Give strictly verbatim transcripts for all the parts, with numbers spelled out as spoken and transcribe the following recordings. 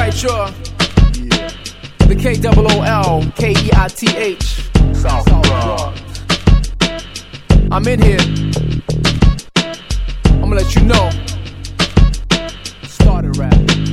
Alright, sure. Yeah. The K O O L K E I T H. South Bronx. I'm in here. I'ma let you know. Started rap.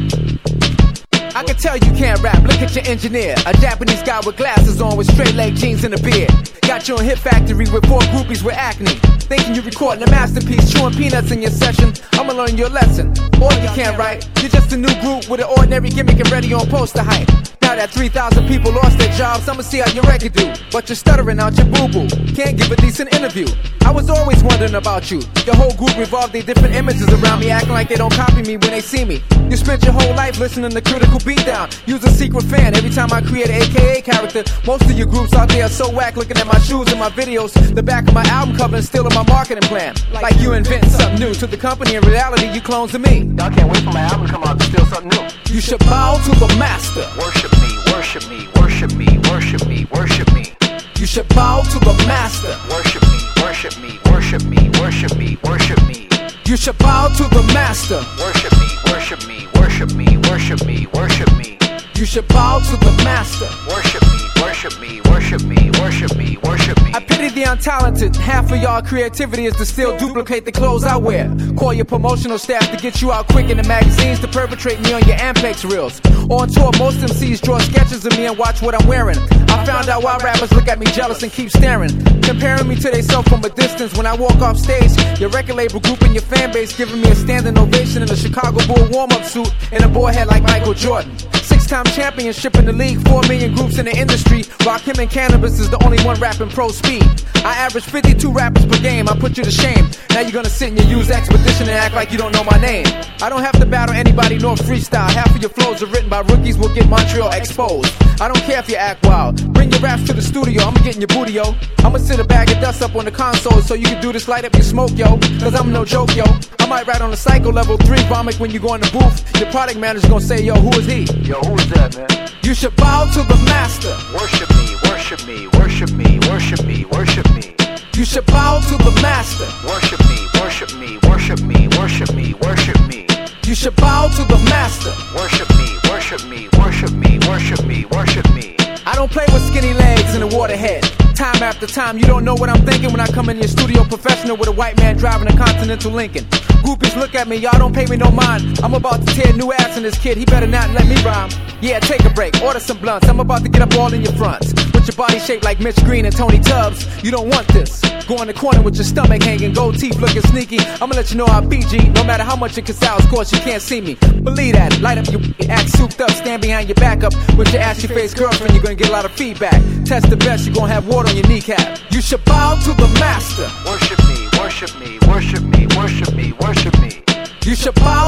I can tell you can't rap, look at your engineer. A Japanese guy with glasses on with straight leg jeans and a beard. Got you on Hit Factory with four groupies with acne. Thinking you're recording a masterpiece, chewing peanuts in your session. I'ma learn your lesson. Or you can't write, you're just a new group with an ordinary gimmick and ready on poster hype. Now that three thousand people lost their jobs, I'ma see how your record do. But you're stuttering out your boo-boo, can't give a decent interview. I was always wondering about you. Your whole group revolved their different images around me, acting like they don't copy me when they see me. You spent your whole life listening to Critical Beatdown. You's a secret fan every time I create an A K A character. Most of your groups out there are so whack, looking at my shoes and my videos. The back of my album cover is still in my marketing plan. Like you invent something new to the company, in reality you clones to me. Y'all can't wait for my album to come out to steal something new. You should bow to the master. Worship me, worship me, worship me, worship me, worship me. You should bow to the master. Worship me, worship me, worship me, worship me, worship me. You should bow to the master. Worship me, worship me, worship me, worship me, worship me. You should bow to the master. Worship me, worship me, worship me, worship me, worship me. I pity the untalented. Half of y'all creativity is to still duplicate the clothes I wear. Call your promotional staff to get you out quick in the magazines to perpetrate me on your Ampex reels. On tour, most M Cs draw sketches of me and watch what I'm wearing. I found out why rappers look at me jealous and keep staring, comparing me to themselves from a distance. When I walk off stage, your record label group and your fan base giving me a standing ovation in a Chicago Bull warm-up suit and a boy head like Michael Jordan. Six-time championship in the league, four million groups in the industry. Rock-Him and Cannabis is the only one rapping pro speed. I average fifty-two rappers per game, I put you to shame. Now you're gonna sit in your used expedition and act like you don't know my name. I don't have to battle anybody nor freestyle. Half of your flows are written by rookies, will get Montreal exposed. I don't care if you act wild, bring your raps to the studio, I'ma get in your booty, yo. I'ma sit a bag of dust up on the console so you can do this, light up your smoke, yo. Cause I'm no joke, yo. I might write on the Psycho level three vomit when you go in the booth. Your product manager's gonna say, yo, who is he? Yo, who is that, man? You should bow to the master. Worship me, worship me, worship me, worship me, worship me. You should bow to the master. Worship me, worship me, worship me, worship me, worship me. You should bow to the master. Worship me, worship me, worship me, worship me, worship me. I don't play with skinny legs and a waterhead. Time after time, you don't know what I'm thinking when I come in your studio professional with a white man driving a Continental Lincoln. Groupies look at me, y'all don't pay me no mind. I'm about to tear new ass in this kid, he better not let me rhyme. Yeah, take a break, order some blunts, I'm about to get up all in your fronts. With your body shaped like Mitch Green and Tony Tubbs, you don't want this. Go in the corner with your stomach hanging, gold teeth looking sneaky. I'ma let you know I'm B G, no matter how much it can sound, of course you can't see me. Believe that, light up your act souped up, stand behind your back up. With your ashy faced girlfriend, you're gonna get a lot of feedback. Test the best, you're gonna have water on your kneecap. You should bow to the master. Worship me, worship me, worship me, worship me, worship me. You should bow